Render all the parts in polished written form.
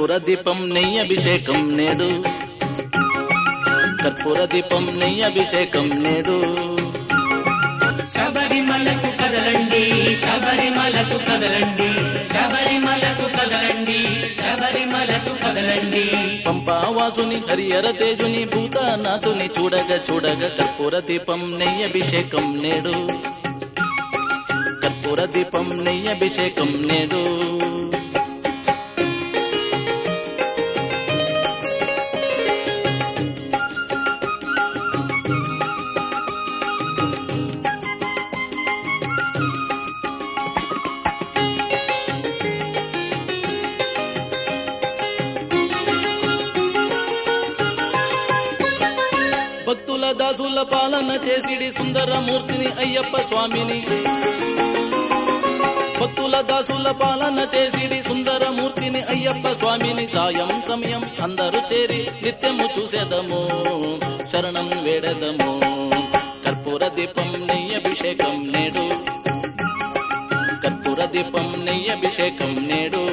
కర్పూర దీపం నెయ్యి అభిషేకం నేడు, కర్పూర దీపం నెయ్యి అభిషేకం నేడు. శబరిమలకు కదలండి, శబరిమలకు కదలండి, శబరిమలకు కదలండి, శబరిమలకు కదలండి. పంపావాసుని హరిహర తేజుని భూతనాథుని చూడగా చూడగా కర్పూర దీపం నెయ్యి అభిషేకం నేడు, కర్పూర దీపం నెయ్యి అభిషేకం నేడు. భక్తుల దాసుల పాలన చేసిడి సుందరమూర్తిని అయ్యప్ప స్వామిని, భక్తుల దాసుల పాలన చేసిడి సుందరమూర్తిని అయ్యప్ప స్వామిని. సాయం సమయం అందరూ చేరి నిత్యము చూసేదము, శరణం వేడదము. కర్పూర దీపం నెయ్యి అభిషేకం నేడు, కర్పూర దీపం నెయ్యి అభిషేకం నేడు.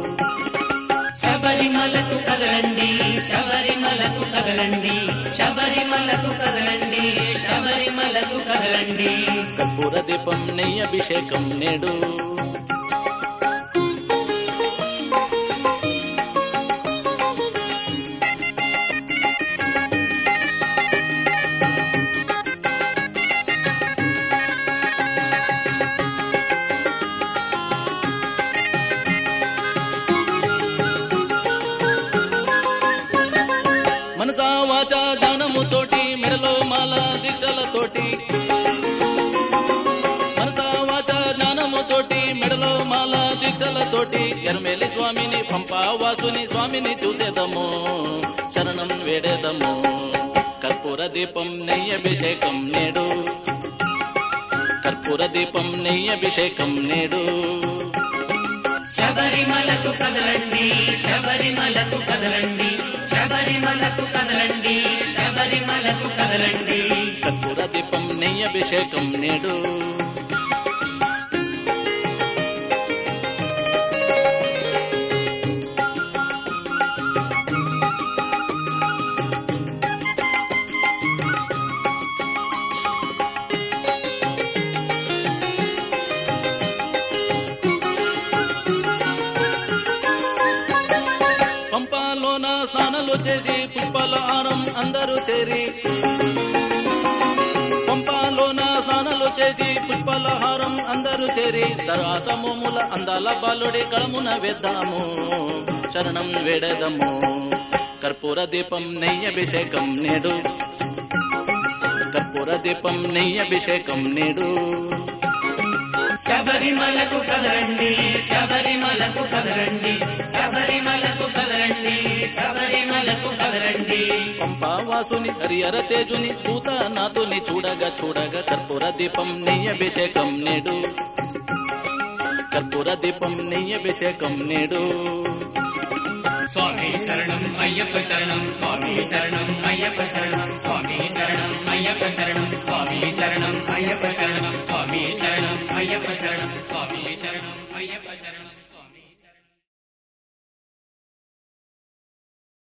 శబరిమలకు కదలండి, శబరిమలకు కదలండి, శబరిమలకు కదలండి, శబరిమలకు కదలండి. కర్పూర దీపం నెయ్యి అభిషేకం నేడు. మనసా వాచా జ్ఞానముతోటి మెడలో మాల దీక్షలతోటి, మనసా వాచా జ్ఞానముతోటి మెడలో మాల దీక్షలతోటి ఎర్మేలి స్వామిని పంపావాసుని స్వామిని చూసేదము, శరణం వేడేదము. కర్పూర దీపం నెయ్యి అభిషేకం నేడు, కర్పూర దీపం నెయ్యి అభిషేకం నేడు. శబరిమలకు కదలండి, శబరిమలకు కదలండి, శబరిమలకు కదలండి, శబరిమలకు కదలండి. కర్పూర దీపం నెయ్యి అభిషేకం నేడు. పంపాలోన స్నానాలు చేసి పుష్పాల హారం అందరూ చేరి, పంపాలోన స్నానాలు చేసి పుష్పాల హారం అందరూ చేరి దరాసమూముల అందాల బాలుడి కళమున వేద్దాము, శరణం వేడదము. కర్పూర దీపం నెయ్యి అభిషేకం నేడు, కర్పూర దీపం నెయ్యి అభిషేకం నేడు. శబరిమలకు కదలండి, శబరిమలకు కదలండి, శబరిమలకు కదలండి, శబరిమలకు కదలండి. పంపావాసుని హరిహర తేజుని భూతనాథుని చూడగా చూడగా కర్పూర దీపం నెయ్యి అభిషేకం నేడు, కర్పూర దీపం నెయ్యి అభిషేకం నేడు. స్వామి శరణం అయ్యప్ప శరణం, స్వామి శరణం అయ్యప్ప శరణం, స్వామి శరణం అయ్యప్ప శరణం, స్వామి శరణం అయ్యప్ప శరణం, స్వామి శరణం అయ్యప్ప శరణం, స్వామి శరణం అయ్యప్ప శరణం.